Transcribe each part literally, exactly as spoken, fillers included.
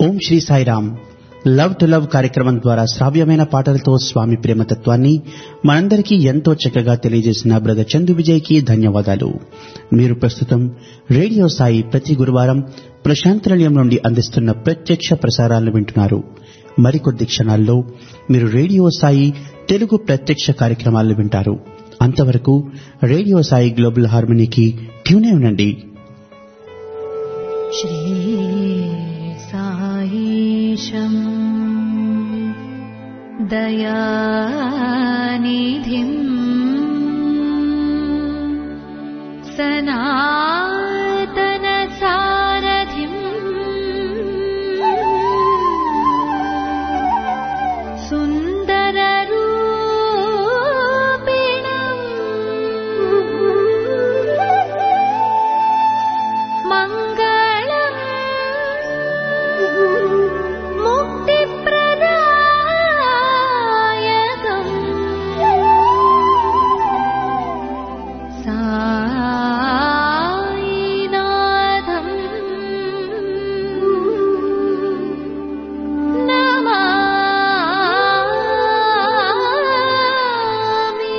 Om Shri Sairam. Love to love కార్యక్రమం ద్వారా శ్రావ్యమైన పాటలతో స్వామి ప్రేమతత్వాన్ని మనందరికీ ఎంతో చక్కగా తెలియజేసిన బ్రదర్ చందు విజయ్ కి ధన్యవాదాలు. మీరు ప్రస్తుతం రేడియో సాయి ప్రతి గురువారం ప్రశాంత నిలయం నుండి అందిస్తున్న ప్రత్యక్ష ప్రసారాలను వింటున్నారు. మరికొద్ది క్షణాల్లో మీరు రేడియో సాయి తెలుగు ప్రత్యక్ష కార్యక్రమాలను వింటారు. అంతవరకు రేడియో సాయి గ్లోబల్ హార్మనీకి ట్యూనే ఉండండి. శ్రీ సాయిశం దయానిధిం సనాతన సారథిం సుందర రూపిణం మంగళం ముక్తిప్రదాయకం సాయినాథం నమామి.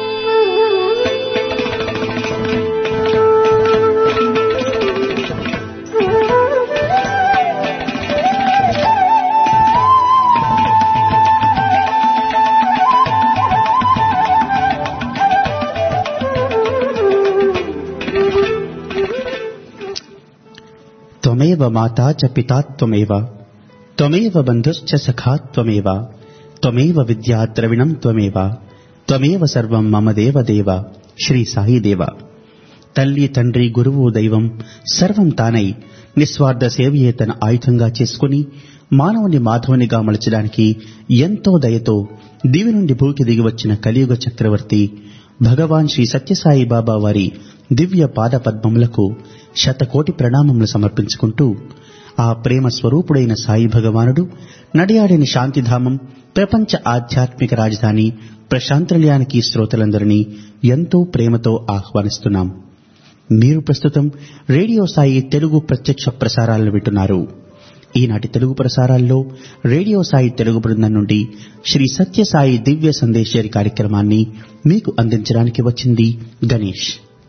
త్వమేవ మాతా చ పితా త్వమేవ త్వమేవ బంధుశ్చ సఖా త్వమేవ త్వమేవ విద్యా ద్రవిణం త్వమేవ త్వమేవ సర్వం మమ దేవ దేవ. శ్రీ సాయి దేవ. తల్లి, తండ్రి, గురువు, దైవం సర్వం తానై నిస్వార్థ సేవయే తన ఆయుధంగా చేసుకుని మానవుని మాధవునిగా మలచడానికి ఎంతో దయతో దివి నుండి భూకి దిగివచ్చిన కలియుగ చక్రవర్తి భగవాన్ శ్రీ సత్యసాయి బాబా వారి దివ్య పాద పద్మములకు శతకోటి ప్రణామములు సమర్పించుకుంటూ, ఆ ప్రేమ స్వరూపుడైన సాయి భగవానుడు నడియాడిన శాంతిధామం ప్రపంచ ఆధ్యాత్మిక రాజధాని ప్రశాంతనిలయానికి శ్రోతలందరినీ ఎంతో ప్రేమతో ఆహ్వానిస్తున్నాం. మీరు ప్రస్తుతం రేడియో సాయి తెలుగు ప్రత్యక్ష ప్రసారాలను వింటున్నారు. ఈనాటి తెలుగు ప్రసారాల్లో రేడియో సాయి తెలుగు బృందం నుండి శ్రీ సత్యసాయి దివ్య సందేశరి కార్యక్రమాన్ని మీకు అందించడానికి వచ్చింది గణేష్.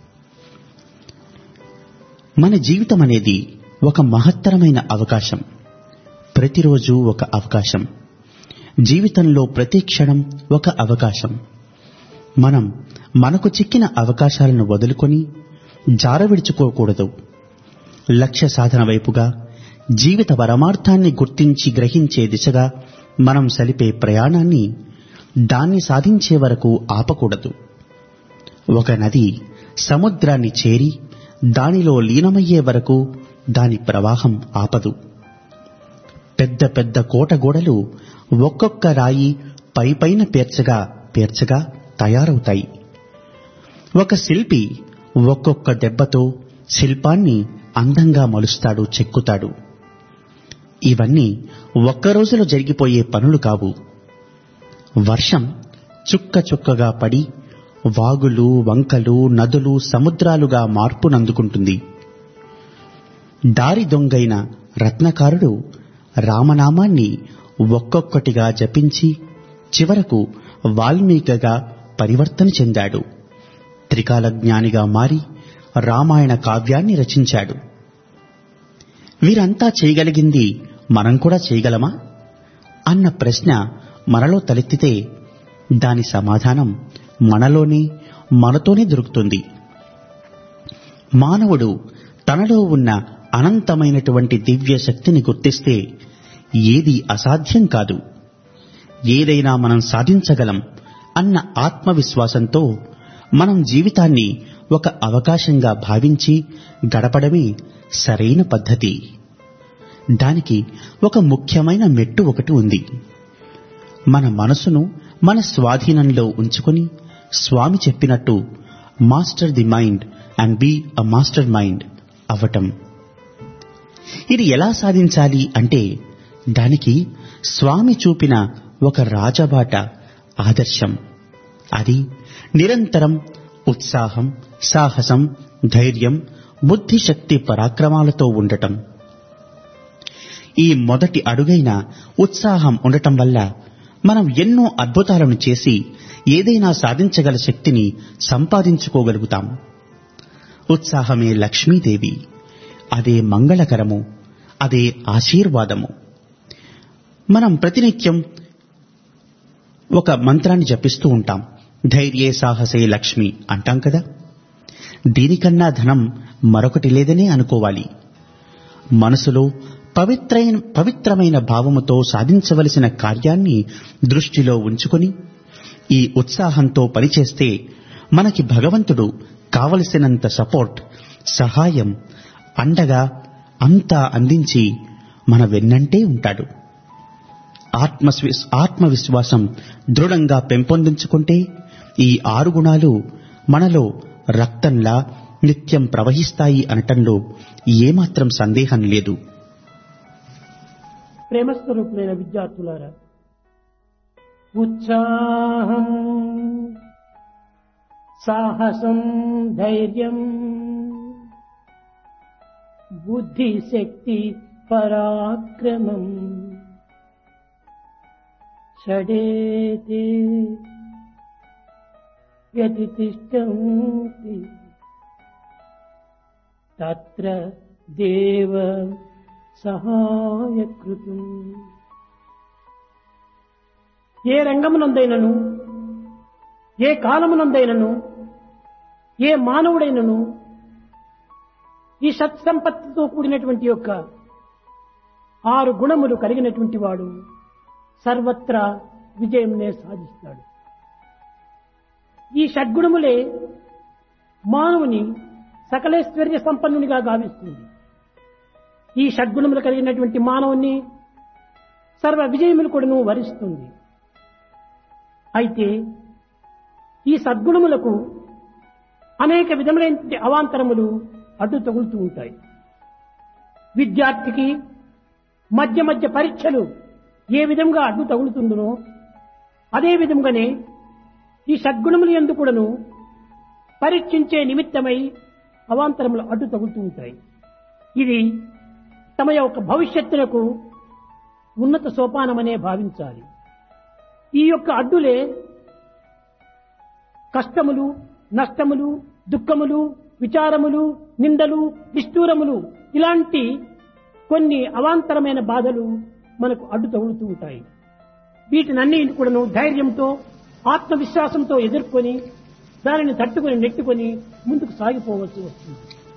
మన జీవితం అనేది ఒక మహత్తరమైన అవకాశం. ప్రతిరోజు ఒక అవకాశం. జీవితంలో ప్రతి క్షణం ఒక అవకాశం. మనం మనకు చిక్కిన అవకాశాలను వదులుకొని జారవిడుచుకోకూడదు. లక్ష్య సాధన వైపుగా, జీవిత పరమార్థాన్ని గుర్తించి గ్రహించే దిశగా మనం సలిపే ప్రయాణాన్ని దాన్ని సాధించే వరకు ఆపకూడదు. ఒక నది సముద్రాన్ని చేరి దానిలో లీనమయ్యే వరకు దాని ప్రవాహం ఆపదు. పెద్ద పెద్ద కోట గోడలు ఒక్కొక్క రాయి పైపైన పేర్చగా పేర్చగా తయారవుతాయి. ఒక శిల్పి ఒక్కొక్క దెబ్బతో శిల్పాన్ని అందంగా మలుస్తాడు, చెక్కుతాడు. ఇవన్నీ ఒక్క రోజులో జరిగిపోయే పనులు కావు. వర్షం చుక్క చుక్కగా పడి వాగులు, వంకలు, నదులు, సముద్రాలుగా మార్పునందుకుంటుంది. దారి దొంగైన రత్నకారుడు రామనామాన్ని ఒక్కొక్కటిగా జపించి చివరకు వాల్మీకిగా పరివర్తన చెందాడు. త్రికాల జ్ఞానిగా మారి రామాయణ కావ్యాన్ని రచించాడు. వీరంతా చేయగలిగింది మనం కూడా చేయగలమా అన్న ప్రశ్న మనలో తలెత్తితే దాని సమాధానం మనలోనే, మనతోనే దొరుకుతుంది. మానవుడు తనలో ఉన్న అనంతమైనటువంటి దివ్య శక్తిని గుర్తిస్తే ఏది అసాధ్యం కాదు. ఏదైనా మనం సాధించగలం అన్న ఆత్మవిశ్వాసంతో మనం జీవితాన్ని ఒక అవకాశంగా భావించి గడపడమే సరైన పద్ధతి. దానికి ఒక ముఖ్యమైన మెట్టు ఒకటి ఉంది. మన మనసును మన స్వాధీనంలో ఉంచుకొని స్వామి చెప్పినట్టు master the mind and be a master mind అవ్వటం. ఇది ఎలా సాధించాలి అంటే దానికి స్వామి చూపిన ఒక రాజబాట ఆదర్శం. అది నిరంతరం ఉత్సాహం, సాహసం, ధైర్యం, బుద్ధిశక్తి పరాక్రమాలతో ఉండటం. ఈ మొదటి అడుగైన ఉత్సాహం ఉండటం వల్ల మనం ఎన్నో అద్భుతాలను చేసి ఏదైనా సాధించగల శక్తిని సంపాదించుకోగలుగుతాం. ఉత్సాహమే లక్ష్మీదేవి, అదే మంగళకరము, అదే ఆశీర్వాదము. మనం ప్రతినిత్యం ఒక మంత్రాన్ని జపిస్తూ ఉంటాం. ధైర్యే సాహసే లక్ష్మి అంటాం కదా. దీనికన్నా ధనం మరొకటి లేదనే అనుకోవాలి. మనసులో పవిత్రైన పవిత్రమైన భావముతో సాధించవలసిన కార్యాన్ని దృష్టిలో ఉంచుకొని ఈ ఉత్సాహంతో పనిచేస్తే మనకి భగవంతుడు కావలసినంత సపోర్ట్, సహాయం, అండగా అంతా అందించి మన వెన్నంటే ఉంటాడు. ఆత్మస్వి ఆత్మవిశ్వాసం దృఢంగా పెంపొందించుకుంటే ఈ ఆరు గుణాలు మనలో రక్తంలా నిత్యం ప్రవహిస్తాయి అనటంలో ఏమాత్రం సందేహం లేదు. ప్రేమస్వరూపులైన విద్యార్థులారా, ఉత్సాహం, సాహసం, ధైర్యం, బుద్ధి, శక్తి, పరాక్రమం, షడేతే వ్యతిష్ఠంతి తత్ర దేవ సహాయకృతం. ఏ రంగమునందైనను, ఏ కాలమునందైనను, ఏ మానవుడైనను ఈ సత్సంపత్తితో కూడినటువంటి యొక్క ఆరు గుణములు కలిగినటువంటి వాడు సర్వత్రా విజయంనే సాధిస్తాడు. ఈ షడ్గుణములే మానవుని సకలేశ్వర్య సంపన్నునిగా గావిస్తుంది. ఈ షడ్గుణములు కలిగినటువంటి మానవుని సర్వ విజయములు కూడాను వరిస్తుంది. అయితే ఈ సద్గుణములకు అనేక విధములైన అవాంతరములు అడ్డు తగులుతూ ఉంటాయి. విద్యార్థికి మధ్య మధ్య పరీక్షలు ఏ విధంగా అడ్డు తగులుతుందో అదే విధంగానే ఈ సద్గుణములు యందు కూడాను పరీక్షించే నిమిత్తమై అవాంతరములు అడ్డు తగులుతూ ఉంటాయి. ఇది తమ యొక్క భవిష్యత్తులకు ఉన్నత సోపానమనే భావించాలి. ఈ యొక్క అడ్డులే కష్టములు, నష్టములు, దుఃఖములు, విచారములు, నిందలు, నిష్ఠూరములు ఇలాంటి కొన్ని అవాంతరమైన బాధలు మనకు అడ్డు తగులుతూ ఉంటాయి. వీటినన్నీ కూడాను ధైర్యంతో, ఆత్మవిశ్వాసంతో ఎదుర్కొని దానిని తట్టుకొని నెట్టుకొని ముందుకు సాగిపోవలసి వస్తుంది.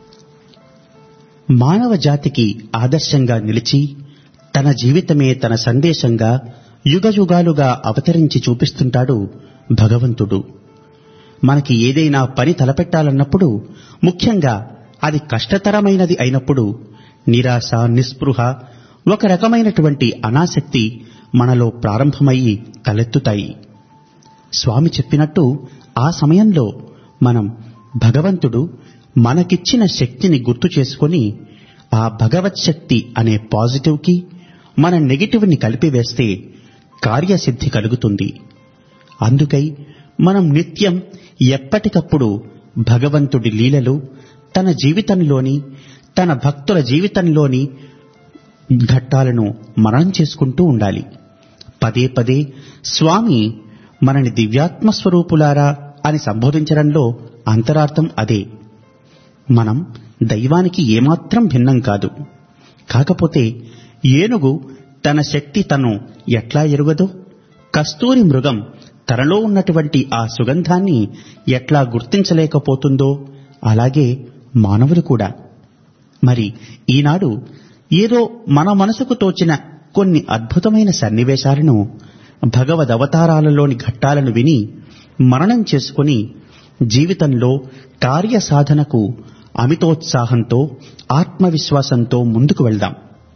మానవ జాతికి ఆదర్శంగా నిలిచి తన జీవితమే తన సందేశంగా యుగయుగాలుగా అవతరించి చూపిస్తుంటాడు భగవంతుడు. మనకి ఏదైనా పని తలపెట్టాలన్నప్పుడు, ముఖ్యంగా అది కష్టతరమైనది అయినప్పుడు నిరాశ, నిస్పృహ, ఒక రకమైనటువంటి అనాసక్తి మనలో ప్రారంభమయ్యి తలెత్తుతాయి. స్వామి చెప్పినట్టు ఆ సమయంలో మనం భగవంతుడు మనకిచ్చిన శక్తిని గుర్తు చేసుకొని ఆ భగవత్ శక్తి అనే పాజిటివ్ కి మన నెగిటివ్ ని కలిపివేస్తే కార్యసిద్ధి కలుగుతుంది. అందుకై మనం నిత్యం ఎప్పటికప్పుడు భగవంతుడి లీలలు తన జీవితంలోని, తన భక్తుల జీవితంలోని ఘట్టాలను మననం చేసుకుంటూ ఉండాలి. పదే పదే స్వామి మనని దివ్యాత్మ స్వరూపులారా అని సంబోధించడంలో అంతరార్థం అదే. మనం దైవానికి ఏమాత్రం భిన్నం కాదు. కాకపోతే ఏనుగు తన శక్తి తను ఎట్లా ఎరుగదో, కస్తూరి మృగం తనలో ఉన్నటువంటి ఆ సుగంధాన్ని ఎట్లా గుర్తించలేకపోతుందో, అలాగే మానవులు కూడా. మరి ఈనాడు ఏదో మన మనసుకు తోచిన కొన్ని అద్భుతమైన సన్నివేశాలను, భగవదవతారాలలోని ఘట్టాలను విని మననం చేసుకుని జీవితంలో కార్యసాధనకు అమితోత్సాహంతో, ఆత్మవిశ్వాసంతో ముందుకు వెళ్దాం.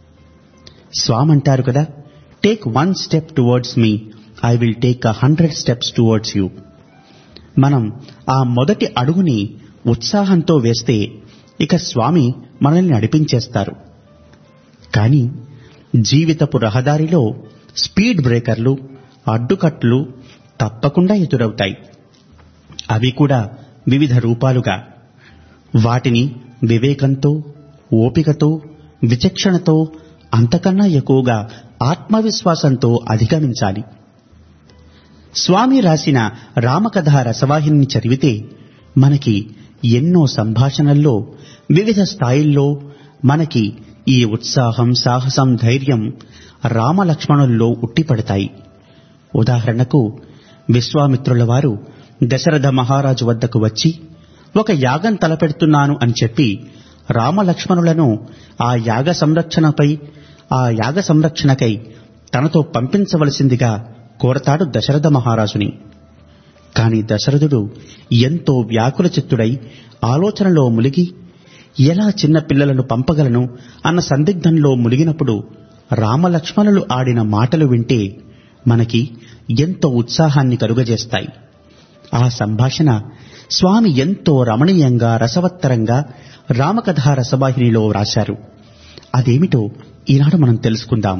స్వామంటారు కదా, take one step towards me, I will take a hundred steps towards you. మనం ఆ మొదటి అడుగుని ఉత్సాహంతో వేస్తే ఇక స్వామి మనల్ని నడిపించేస్తారు. కానీ జీవితపు రహదారిలో స్పీడ్ బ్రేకర్లు, అడ్డుకట్లు తప్పకుండా ఎదురవుతాయి. అవి కూడా వివిధ రూపాలుగా. వాటిని వివేకంతో, ఓపికతో, విచక్షణతో అంతకన్నా ఎక్కువగా ఆత్మవిశ్వాసంతో అధిగమించాలి. స్వామి రాసిన రామకథ రసవాహిని చదివితే మనకి ఎన్నో సంభాషణల్లో వివిధ స్థాయిల్లో మనకి ఈ ఉత్సాహం, సాహసం, ధైర్యం రామలక్ష్మణుల్లో ఉట్టిపడతాయి. ఉదాహరణకు విశ్వామిత్రుల వారు దశరథ మహారాజు వద్దకు వచ్చి ఒక యాగం తలపెడుతున్నాను అని చెప్పి రామలక్ష్మణులను ఆ యాగ సంరక్షణపై ఆ యాగ సంరక్షణకై తనతో పంపించవలసిందిగా కోరతాడు దశరథ మహారాజుని. కాని దశరథుడు ఎంతో వ్యాకుల చిత్తుడై ఆలోచనలో ములిగి ఎలా చిన్న పిల్లలను పంపగలను అన్న సందిగ్ధంలో ములిగినప్పుడు రామలక్ష్మణులు ఆడిన మాటలు వింటే మనకి ఎంతో ఉత్సాహాన్ని కలుగజేస్తాయి. ఆ సంభాషణ స్వామి ఎంతో రమణీయంగా, రసవత్తరంగా రామకథా రసవాహినిలో రాశారు. అదేమిటో ఈనాడు మనం తెలుసుకుందాం.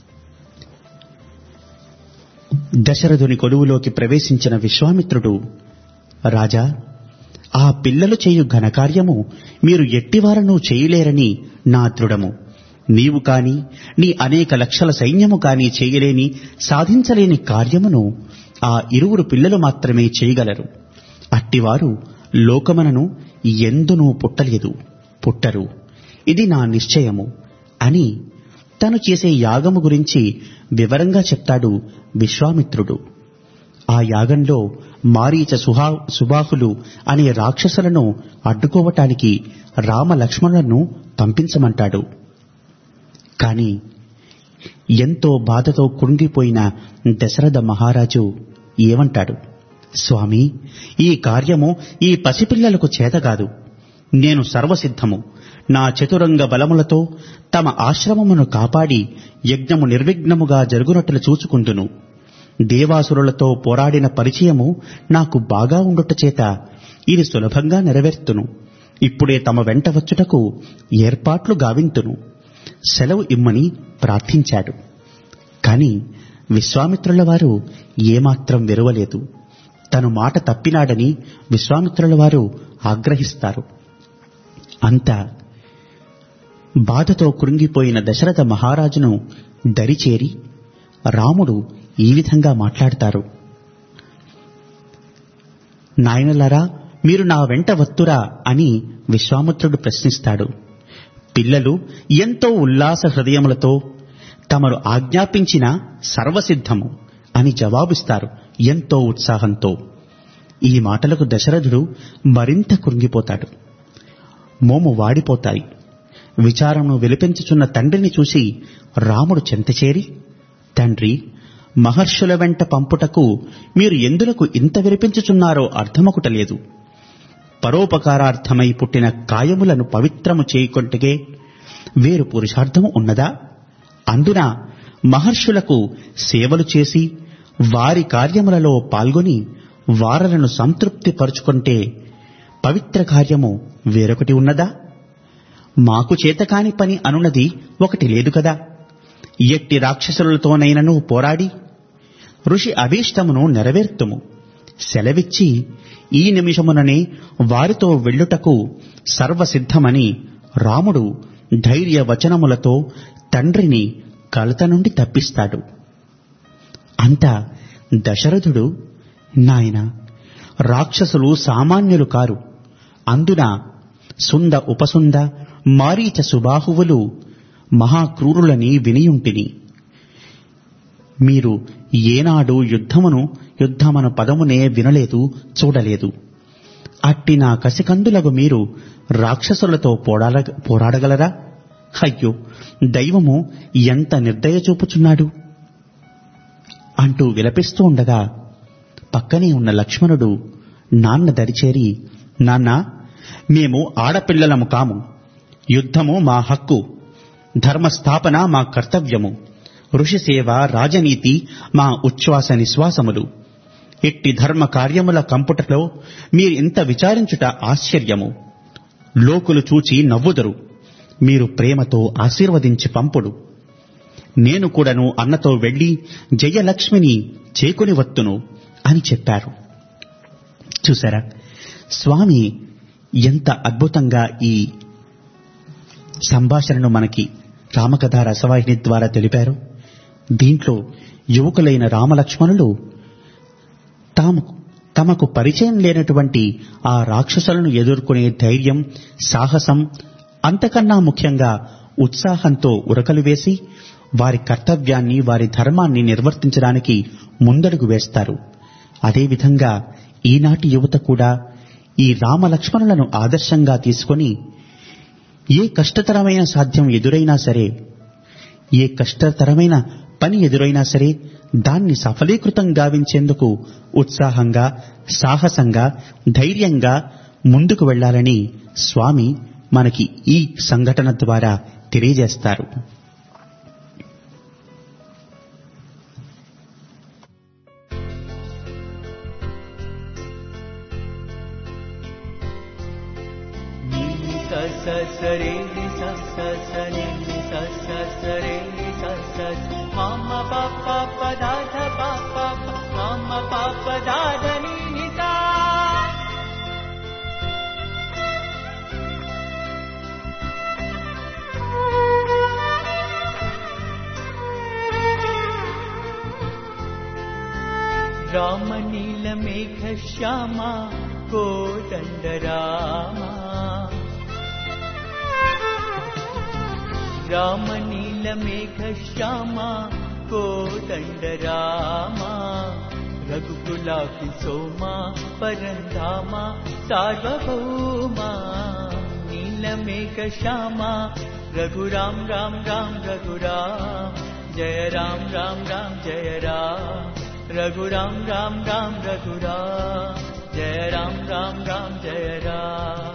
దశరథుని కొలువులోకి ప్రవేశించిన విశ్వామిత్రుడు, రాజా, ఆ పిల్లలు చేయు ఘనకార్యము మీరు ఎట్టివారనూ చేయలేరని నా దృఢము. నీవు కాని నీ అనేక లక్షల సైన్యము కాని చేయలేని, సాధించలేని కార్యమును ఆ ఇరువురు పిల్లలు మాత్రమే చేయగలరు. అట్టివారు లోకమునను ఎందునూ పుట్టలేదు, పుట్టరు. ఇది నా నిశ్చయము అని తను చేసే యాగము గురించి వివరంగా చెప్తాడు విశ్వామిత్రుడు. ఆ యాగంలో మారీచ, సుహా సుబాహులు అనే రాక్షసులను అడ్డుకోవటానికి రామ లక్ష్మణులను పంపించమంటాడు. కాని ఎంతో బాధతో కృంగిపోయిన దశరథ మహారాజు ఏమంటాడు? స్వామి, ఈ కార్యము ఈ పసిపిల్లలకు చేతగాదు. నేను సర్వసిద్ధము. నా చతురంగ బలములతో తమ ఆశ్రమమును కాపాడి యజ్ఞము నిర్విఘ్నముగా జరుగునట్లు చూచుకుందును. దేవాసురులతో పోరాడిన పరిచయము నాకు బాగా ఉండుట చేత ఇది సులభంగా నెరవేర్తును. ఇప్పుడే తమ వెంట వచ్చుటకు ఏర్పాట్లు గావింతును. సెలవు ఇమ్మని ప్రార్థించాడు. కాని విశ్వామిత్రుల వారు ఏమాత్రం వెరువలేదు. తను మాట తప్పినాడని విశ్వామిత్రుల వారు ఆగ్రహిస్తారు. అంతా బాధతో కృంగిపోయిన దశరథ మహారాజును దరిచేరి రాముడు ఈ విధంగా మాట్లాడతారు. నాయనలారా, మీరు నా వెంట వత్తురా అని విశ్వామిత్రుడు ప్రశ్నిస్తాడు. పిల్లలు ఎంతో ఉల్లాస హృదయములతో తమరు ఆజ్ఞాపించిన సర్వసిద్ధము అని జవాబిస్తారు ఎంతో ఉత్సాహంతో. ఈ మాటలకు దశరథుడు మరింత కృంగిపోతాడు. మోము వాడిపోతాయి. విచారమును వెలిపించుచున్న తండ్రిని చూసి రాముడు చెంతచేరి, తండ్రి, మహర్షుల వెంట పంపుటకు మీరు ఎందులకు ఇంత విలిపించుచున్నారో అర్థమొకటలేదు. పరోపకారార్థమై పుట్టిన కాయములను పవిత్రము చేయకొంటగే వేరు పురుషార్థము ఉన్నదా? అందున మహర్షులకు సేవలు చేసి వారి కార్యములలో పాల్గొని వారలను సంతృప్తి పరుచుకుంటే పవిత్ర కార్యము వేరొకటి ఉన్నదా? మాకు చేతకాని పని అనున్నది ఒకటి లేదు కదా. ఎట్టి రాక్షసులతోనైనను పోరాడి ఋషి అభీష్టమును నెరవేర్తుము. సెలవిచ్చి ఈ నిమిషముననే వారితో వెళ్ళుటకు సర్వసిద్ధమని రాముడు ధైర్య వచనములతో తండ్రిని కలత నుండి తప్పిస్తాడు. అంతా దశరథుడు, నాయన, రాక్షసులు సామాన్యులు కారు. అందున సుంద, ఉపసుంద, మారీచ, సుబాహువులు మహాక్రూరులని వినియుంటిని. మీరు ఏనాడు యుద్ధమును యుద్ధమను పదమునే వినలేదు, చూడలేదు. అట్టి నా కసికందులకు మీరు రాక్షసులతో పోరాడ పోరాడగలరా? అయ్యో, దైవము ఎంత నిర్దయ చూపుచున్నాడు అంటూ విలపిస్తూ ఉండగా పక్కనే ఉన్న లక్ష్మణుడు నాన్న దరిచేరి, నాన్న, మేము ఆడపిల్లలము కాము. యుద్ధము మా హక్కు, ధర్మస్థాపన మా కర్తవ్యము, ఋషిసేవ, రాజనీతి మా ఉచ్ఛ్వాస నిశ్వాసములు. ఇట్టి ధర్మ కార్యముల కంపుటలో మీరింత విచారించుట ఆశ్చర్యము. లోకులు చూచి నవ్వుదరు. మీరు ప్రేమతో ఆశీర్వదించి పంపుడు. నేను కూడాను అన్నతో వెళ్లి జయలక్ష్మిని చేకుని వత్తును అని చెప్పారు. చూసారా, స్వామి ఎంత అద్భుతంగా ఈ సంభాషణను మనకి రామకథ రసవాహిని ద్వారా తెలిపారు. దీంట్లో యువకులైన రామలక్ష్మణులు తాము తమకు పరిచయం లేనటువంటి ఆ రాక్షసులను ఎదుర్కొనే ధైర్యం, సాహసం, అంతకన్నా ముఖ్యంగా ఉత్సాహంతో ఉరకలు వేసి వారి కర్తవ్యాన్ని, వారి ధర్మాన్ని నిర్వర్తించడానికి ముందడుగు వేస్తారు. అదేవిధంగా ఈనాటి యువత కూడా ఈ రామలక్ష్మణులను ఆదర్శంగా తీసుకొని ఏ కష్టతరమైన సాధ్యం ఎదురైనా సరే, ఏ కష్టతరమైన పని ఎదురైనా సరే దాన్ని సఫలీకృతం గావించేందుకు ఉత్సాహంగా, సాహసంగా, ధైర్యంగా ముందుకు వెళ్లాలని స్వామి మనకి ఈ సంఘటన ద్వారా తెలియజేస్తారు. సరే సరే సరే మమ పాప పదాధ పాప మమ పాప దాదని నితా రామ నీల మేఘ శ్యామ కోదండ రామ రామ నీల మేఘ శ్యామ కోదండ రామ రఘుకులాకి సోమ పరంధామ సార్వభౌమ నీల మేఘ శ్యామ రఘురాం రామ్ రామ్ రఘురామ్ జయ రామ్ రామ్ రామ్ జయ రామ్ రఘురాం రామ్ రామ్ రఘురామ్ జయ రామ్ రామ్ రామ్ జయ రామ్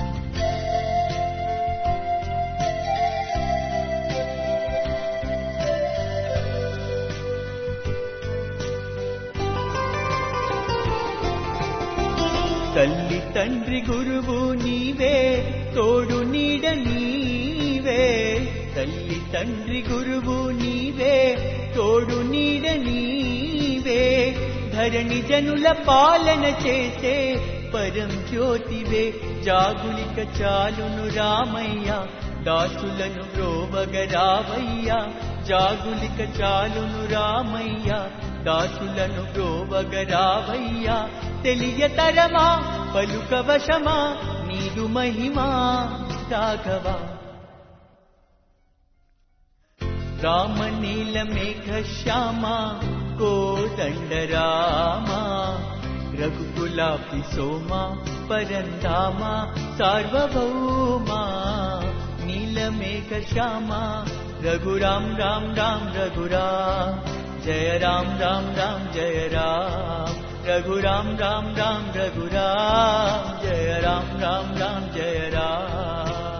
తల్లి తండ్రి గురువు నీవే తోడు నీడ నీవే తల్లి తండ్రి గురువు నీవే తోడు నీడ నీవే ధరణి జనుల పాలన చేసే పరం జ్యోతివే జాగులిక చాలును రామయ్య దాసులను బ్రోవగరావయ్య జాగులిక చాలును రామయ్య దాసులను బ్రోవగరావయ్య తెలియతరమా పలుకవశమా నీదు మహిమా రాఘవ రామ నీల మేఘ శ్యామ కోదండ రామ రఘుకులాపి సోమ పరంధామ సార్వభౌమ నీల మేఘ శ్యామ రఘురాం రామ్ రామ్ రఘురామ్ జయ రామ్ రామ్ రామ్ జయ రామ్ రఘురాం రామ్ రామ్ రఘురామ్ జయ రామ్ రామ్ రామ్ జయ రామ్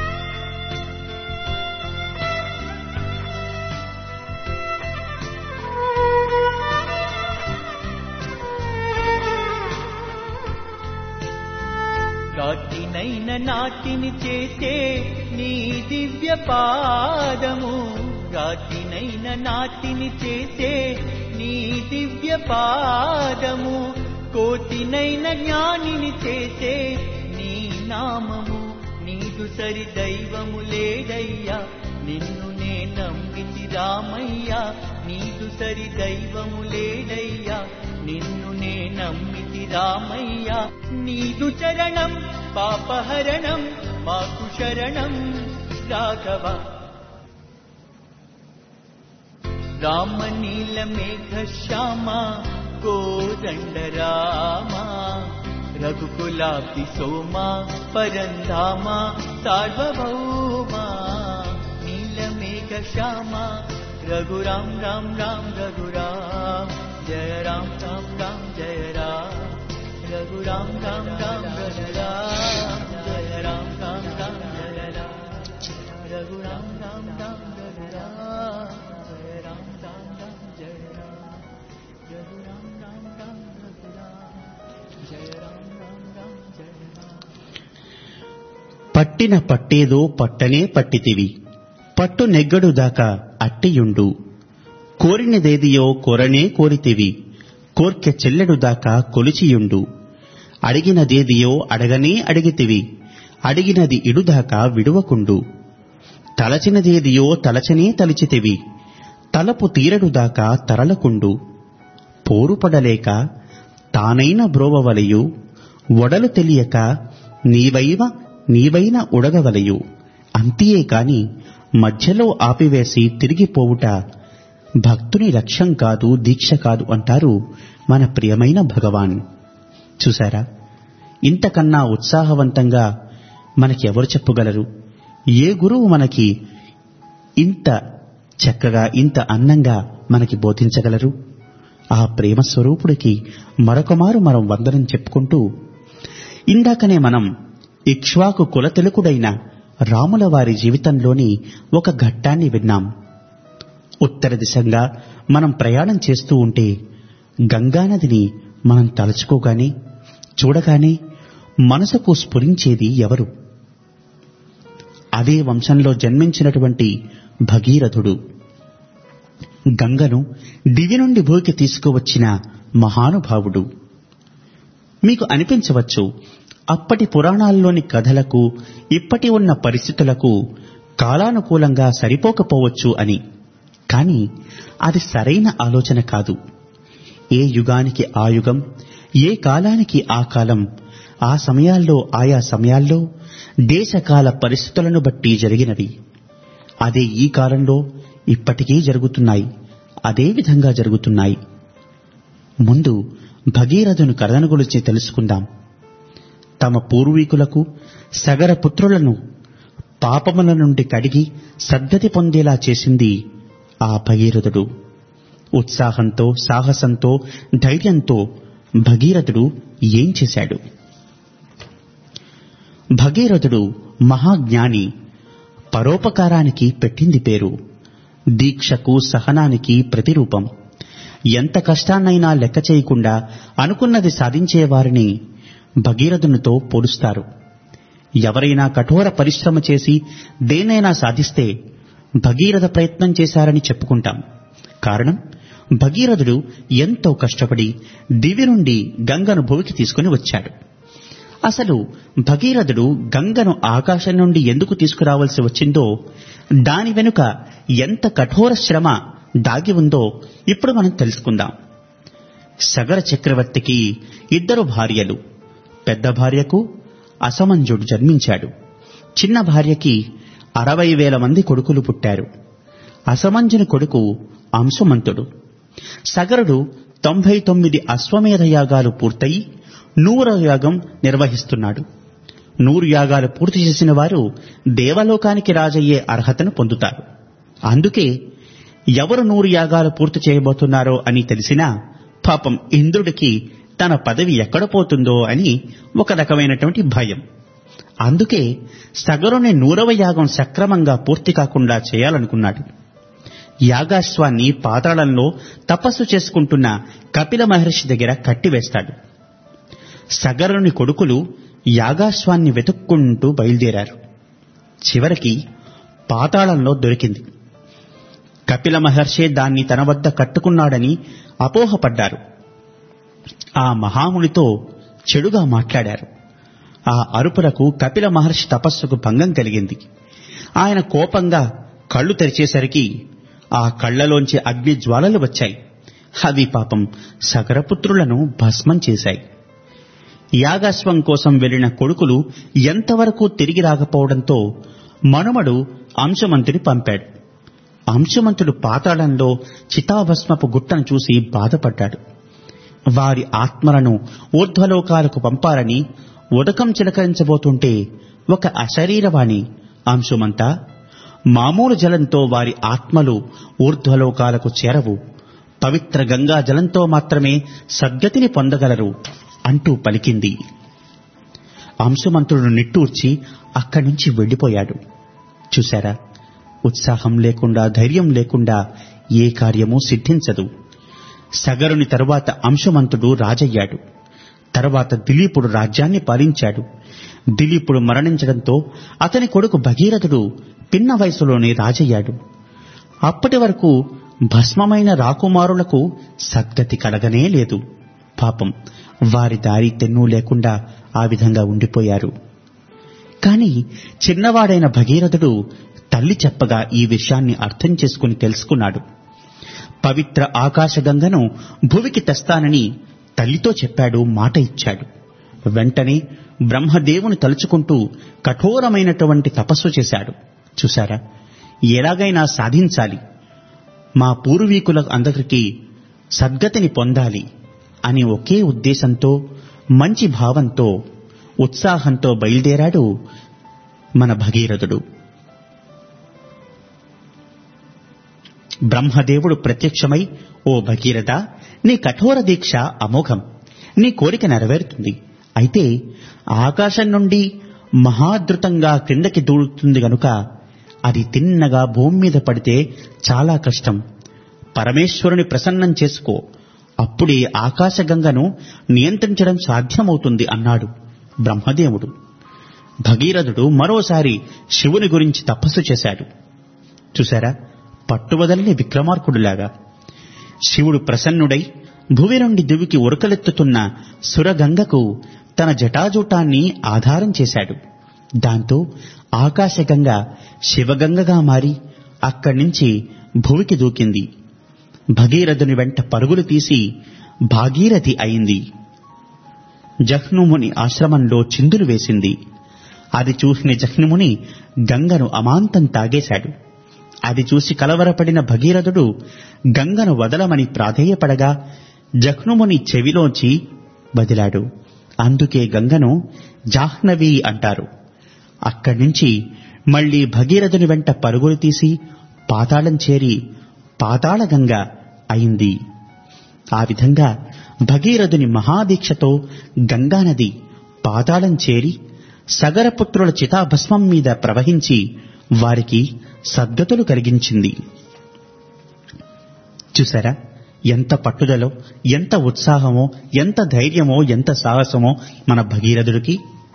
రాతినైన నాటిని చేసే నీ దివ్య పాదము రాతినైన నాటిని చేసే నీ దివ్య పాదము కోటినైన జ్ఞానిని చేసే నీ నామము నీదు సరి దైవము లేదయ్యా నిన్ను నే నమ్మితి రామయ్యా నీదు సరి దైవము లేదయ్యా నిన్ను నే నమ్మితి రామయ్యా నీదు చరణం పాపహరణం మాకు శరణం రాఘవ రామ నీల మేఘ శ్యామ కోదండ రామ రఘుకులాపి సోమ పరంధామ సార్వభౌమ నీల మేఘ శ్యామ రఘురాం రామ్ రామ్ రఘురామ్ జయ రామ్ రామ్ రామ్ జయ రామ్ రఘురాం రామ్ రామ్ రఘురామ్ జయ రామ్ రామ్ రామ్ జయ రామ్ రఘురాం రామ్ రామ్ రఘురామ్ జయ రామ్ రామ్ రామ్ జయ రామ్ రఘురాం రామ్ రామ్ రఘురామ్ జయ రామ్ రామ్ రామ్ జయ రామ్ పట్టిన పట్టేదో పట్టనే పట్టితివి పట్టు నెగ్గడు దాకా అట్టియుండు కోరినదేదియో కొరనే కోరితివి కోర్కె చెల్లెడు దాకా కొలిచియుండు అడిగినదేదియో అడగనే అడిగితివి అడిగినది ఇడుదాకా విడువకుండు తలచినదేదియో తలచనే తలిచితివి, తలపు తీరడు దాకా తరలకుండు. పోరుపడలేక తానైన బ్రోవవలయు, ఒడలు తెలియక నీవైవ నీవైన ఉడగవలయు. అంతియే కాని మధ్యలో ఆపివేసి తిరిగిపోవుట భక్తుని లక్ష్యం కాదు, దీక్ష కాదు అంటారు మన ప్రియమైన భగవాన్. చూశారా, ఇంతకన్నా ఉత్సాహవంతంగా మనకి ఎవరు చెప్పగలరు? ఏ గురువు మనకి ఇంత చక్కగా ఇంత అందంగా మనకి బోధించగలరు? ఆ ప్రేమ స్వరూపుడికి మరొకమారు మనం వందనం చెప్పుకుంటూ, ఇందాకనే మనం ఇక్ష్వాకు కులతిలకుడైన రాముల వారి జీవితంలోని ఒక ఘట్టాన్ని విన్నాం. ఉత్తర దిశగా మనం ప్రయాణం చేస్తూ ఉంటే గంగానదిని మనం తలుచుకోగానే చూడగానే మనసుకు స్ఫురించేది ఎవరు? అదే వంశంలో జన్మించినటువంటి భగీరథుడు. గంగను దివి నుండి భూమికి తీసుకువచ్చిన మహానుభావుడు. మీకు అనిపించవచ్చు, అప్పటి పురాణాల్లోని కథలకు ఇప్పటి ఉన్న పరిస్థితులకు కాలానుకూలంగా సరిపోకపోవచ్చు అని. కానీ అది సరైన ఆలోచన కాదు. ఏ యుగానికి ఆ యుగం, ఏ కాలానికి ఆ కాలం, ఆ సమయాల్లో ఆయా సమయాల్లో దేశకాల పరిస్థితులను బట్టి జరిగినవి. అదే ఈ కాలంలో ఇప్పటికీ జరుగుతున్నాయి, అదే విధంగా జరుగుతున్నాయి. ముందు భగీరథుని కథను గురించి తెలుసుకుందాం. తమ పూర్వీకులకు సగర పుత్రులను పాపముల నుండి కడిగి సద్గతి పొందేలా చేసింది ఆ భగీరథుడు. ఉత్సాహంతో, సాహసంతో, ధైర్యంతో భగీరథుడు ఏం చేశాడు? భగీరథుడు మహాజ్ఞాని. పరోపకారానికి పెట్టింది పేరు. దీక్షకు, సహనానికి ప్రతిరూపం. ఎంత కష్టాన్నైనా లెక్క చేయకుండా అనుకున్నది సాధించే వారిని భగీరథునితో పోలుస్తారు. ఎవరైనా కఠోర పరిశ్రమ చేసి దేనైనా సాధిస్తే భగీరథ ప్రయత్నం చేశారని చెప్పుకుంటాం. కారణం, భగీరథుడు ఎంతో కష్టపడి దివి నుండి గంగను భూమికి తీసుకుని వచ్చాడు. అసలు భగీరథుడు గంగను ఆకాశం నుండి ఎందుకు తీసుకురావాల్సి వచ్చిందో, దాని వెనుక ఎంత కఠోర శ్రమ దాగి ఉందో ఇప్పుడు మనం తెలుసుకుందాం. సగర చక్రవర్తికి ఇద్దరు భార్యలు. పెద్ద భార్యకు అసమంజుడు జన్మించాడు. చిన్న భార్యకి అరవై వేల మంది కొడుకులు పుట్టారు. అసమంజుని కొడుకు అంశుమంతుడు. సగరుడు తొంభై తొమ్మిది అశ్వమేధ యాగాలు పూర్తయి నూరు యాగం నిర్వహిస్తున్నాడు. నూరు యాగాలు పూర్తి చేసిన వారు దేవలోకానికి రాజయ్యే అర్హతను పొందుతారు. అందుకే ఎవరు నూరు యాగాలు పూర్తి చేయబోతున్నారో అని తెలిసినా పాపం ఇంద్రుడికి తన పదవి ఎక్కడ పోతుందో అని ఒక రకమైనటువంటి భయం. అందుకే సగరుని నూరవ యాగం సక్రమంగా పూర్తి కాకుండా చేయాలనుకున్నాడు. యాగాశ్వాన్ని పాతాళంలో తపస్సు చేసుకుంటున్న కపిల మహర్షి దగ్గర కట్టివేస్తాడు. సగరుని కొడుకులు యాగాశ్వాన్ని వెతుక్కుంటూ బయలుదేరారు. చివరికి పాతాళంలో దొరికింది. కపిల మహర్షే దాన్ని తన వద్ద కట్టుకున్నాడని అపోహపడ్డారు. ఆ మహామునితో చెడుగా మాట్లాడారు. ఆ అరుపులకు కపిల మహర్షి తపస్సుకు భంగం కలిగింది. ఆయన కోపంగా కళ్ళు తెరిచేసరికి ఆ కళ్లలోంచి అగ్ని జ్వాలలు వచ్చాయి. అవి పాపం సగరపుత్రులను భస్మం చేశాయి. యాగాశ్వం కోసం వెళ్లిన కొడుకులు ఎంతవరకు తిరిగి రాకపోవడంతో మనుమడు అంశుమంతుని పంపాడు. అంశుమంతుడు పాతాళంలో చితాభస్మపు గుట్టను చూసి బాధపడ్డాడు. వారి ఆత్మలను ఊర్ధ్వలోకాలకు పంపాలని ఉదకం చిలకరించబోతుంటే ఒక అశరీరవాణి, అంశుమంతా, మామూలు జలంతో వారి ఆత్మలు ఊర్ధ్వలోకాలకు చేరవు, పవిత్ర గంగా జలంతో మాత్రమే సద్గతిని పొందగలరు అంటూ పలికింది. అంశుమంతుడు నిట్టూర్చి అక్కడి నుంచి వెళ్లిపోయాడు. చూశారా, ఉత్సాహం లేకుండా, ధైర్యం లేకుండా ఏ కార్యమూ సిద్ధించదు. సగరుని తరువాత అంశుమంతుడు రాజయ్యాడు. తర్వాత దిలీపుడు రాజ్యాన్ని పాలించాడు. దిలీపుడు మరణించడంతో అతని కొడుకు భగీరథుడు పిన్న వయసులోనే రాజయ్యాడు. అప్పటి వరకు భస్మమైన రాకుమారులకు సద్గతి కలగనే లేదు. పాపం, వారి దారి తెన్ను లేకుండా ఆ విధంగా ఉండిపోయారు. కాని చిన్నవాడైన భగీరథుడు తల్లి చెప్పగా ఈ విషయాన్ని అర్థం చేసుకుని తెలుసుకున్నాడు. పవిత్ర ఆకాశగంగను భువికి తెస్తానని తల్లితో చెప్పాడు, మాట ఇచ్చాడు. వెంటనే బ్రహ్మదేవుని తలుచుకుంటూ కఠోరమైనటువంటి తపస్సు చేశాడు. చూశారా, ఎలాగైనా సాధించాలి, మా పూర్వీకుల అందరికీ సద్గతిని పొందాలి అని ఒకే ఉద్దేశంతో, మంచి భావంతో, ఉత్సాహంతో బయలుదేరాడు మన భగీరథుడు. బ్రహ్మదేవుడు ప్రత్యక్షమై, ఓ భగీరథ, నీ కఠోర దీక్ష అమోఘం, నీ కోరిక నెరవేరుతుంది. అయితే ఆకాశం నుండి మహాద్రుతంగా క్రిందకి దూడుతుంది గనుక అది తిన్నగా భూమి మీద పడితే చాలా కష్టం. పరమేశ్వరుని ప్రసన్నం చేసుకో, అప్పుడే ఆకాశగంగను నియంత్రించడం సాధ్యమవుతుంది అన్నాడు బ్రహ్మదేవుడు. భగీరథుడు మరోసారి శివుని గురించి తపస్సు చేశాడు. చూశారా, పట్టువదలని విక్రమార్కుడులాగా శివుడు ప్రసన్నుడై భువి నుండి దివికి ఉరకలెత్తుతున్న సురగంగకు తన జటాజూటాన్ని ఆధారం చేశాడు. దాంతో ఆకాశగంగ శివగంగగా మారి అక్కడి నుంచి భువికి దూకింది. భగీరథుని వెంట పరుగులు తీసి భాగీరథి అయింది. జహ్నుముని ఆశ్రమంలో చిందులు వేసింది. అది చూసిన జహ్నుముని గంగను అమాంతం తాగేశాడు. అది చూసి కలవరపడిన భగీరథుడు గంగను వదలమని ప్రాధేయపడగా జహ్నుముని చెవిలోంచి వదిలాడు. అందుకే గంగను జాహ్నవి అంటారు. అక్కడి నుంచి మళ్లీ భగీరథుని వెంట పరుగులు తీసి పాతాళం చేరి పాతాళగంగ అయింది. ఆ విధంగా భగీరథుని మహాదీక్షతో గంగానది పాతాళం చేరి సగరపుత్రుల చితాభస్మం మీద ప్రవహించి వారికి సద్గతులు కలిగించింది. చూసారా, ఎంత పట్టుదలో, ఎంత ఉత్సాహమో, ఎంత ధైర్యమో, ఎంత సాహసమో మన భగీరథుడికి.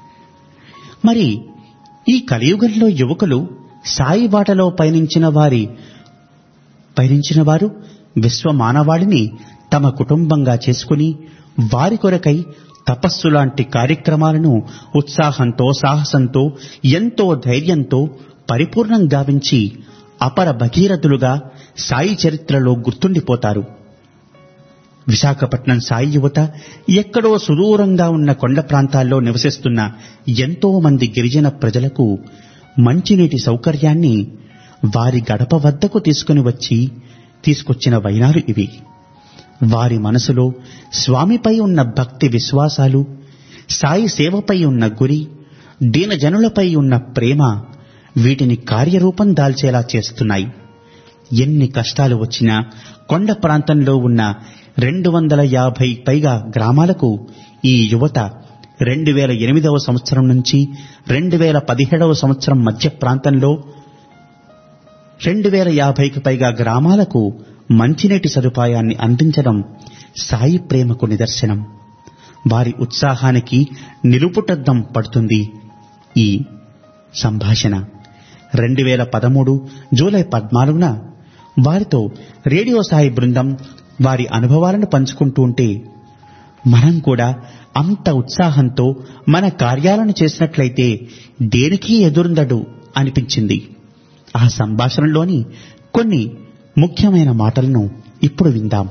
మరి ఈ కలియుగంలో యువకులు సాయి బాటలో పయనించిన వారి పయనించిన వారు విశ్వమానవాళిని తమ కుటుంబంగా చేసుకుని వారి కొరకై తపస్సు లాంటి కార్యక్రమాలను ఉత్సాహంతో, సాహసంతో, ఎంతో ధైర్యంతో పరిపూర్ణం గావించి అపర భగీరథులుగా సాయి చరిత్రలో గుర్తుండిపోతారు. విశాఖపట్నం సాయి యువత ఎక్కడో సుదూరంగా ఉన్న కొండ ప్రాంతాల్లో నివసిస్తున్న ఎంతో మంది గిరిజన ప్రజలకు మంచినీటి సౌకర్యాన్ని వారి గడప వద్దకు తీసుకుని వచ్చి తీసుకొచ్చిన వైనాలు ఇవి. వారి మనసులో స్వామిపై ఉన్న భక్తి విశ్వాసాలు, సాయి సేవపై ఉన్న గురి, దీనజనులపై ఉన్న ప్రేమ వీటిని కార్యరూపం దాల్చేలా చేస్తున్నాయి. ఎన్ని కష్టాలు వచ్చినా కొండ ప్రాంతంలో ఉన్న రెండు వందల యాభై పైగా గ్రామాలకు ఈ యువత రెండు వేల ఎనిమిదవ సంవత్సరం నుంచి రెండు వేల పదిహేడవ సంవత్సరం మధ్య ప్రాంతంలో రెండు వేల యాభైకి పైగా గ్రామాలకు మంచినీటి సదుపాయాన్ని అందించడం సాయి ప్రేమకు నిదర్శనం. వారి ఉత్సాహానికి నిలుపుటద్దం పడుతుంది ఈ సంభాషణ. రెండు వేల పదమూడు జూలై పద్నాలుగున వారితో రేడియో సాయి బృందం వారి అనుభవాలను పంచుకుంటూ ఉంటే మనం కూడా అంత ఉత్సాహంతో మన కార్యాలను చేసినట్లయితే దేనికి ఎదురుందడు అనిపించింది. ఆ సంభాషణలోని కొన్ని ముఖ్యమైన మాటలను ఇప్పుడు విందాం.